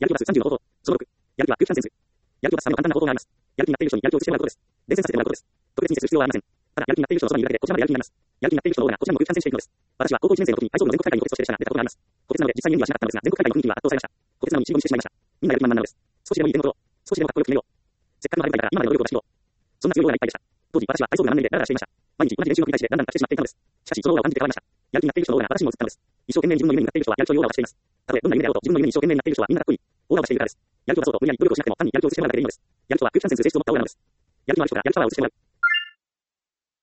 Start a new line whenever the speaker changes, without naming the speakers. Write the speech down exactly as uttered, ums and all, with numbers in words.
やる気はさんじゅうの方法。そのろく。やる気は空気感センス。やる気はさんの簡単な方法があります。やる気になっている人にやる気を移してもらうことです。伝染させてもらうことです。特別に接する必要はありません。ただ、やる気になっている人のそばにいるだけでこちらまでやる気になります。やる気になっている人のオーナーがこちらにも空気感染していくのです。私は高校いちねん生の時に体操部の全国大会に補欠として列車が出たことがあります。補欠なので実際に演技はしなかったのですが、全国大会の雰囲気には圧倒されました。補欠なのに一部にしてしまいました。みんなやる気満々なのです。少しでもいい点を取ろう。少しでもかっこよく決めよう。せっかくの晴れ舞台から今までの努力を出し切ろう。そんな強いオーラがいっぱいでした。当時、私は体操部が何年でダラダラしていました。毎日同じ練習の繰り返しでだんだん飽きてしまっていたのです。しかし、そのオーラを感じて変わりました。やる気になっている人のオーラが私にも映ったのです。一生懸命自分の夢に向かっている人はやる気というオーラを出しています。たとえどんな夢であろうと自分の夢に一生懸命になっている人はみんなかっこいい。オーラを出しているからです。やる気を出そうと無理やり努力をしなくても単にやる気を移してもらうだけでいいのです。やる気は空気感染する性質を持ったオーラなのです。やる気のある人がやる気パワーを移してもらう。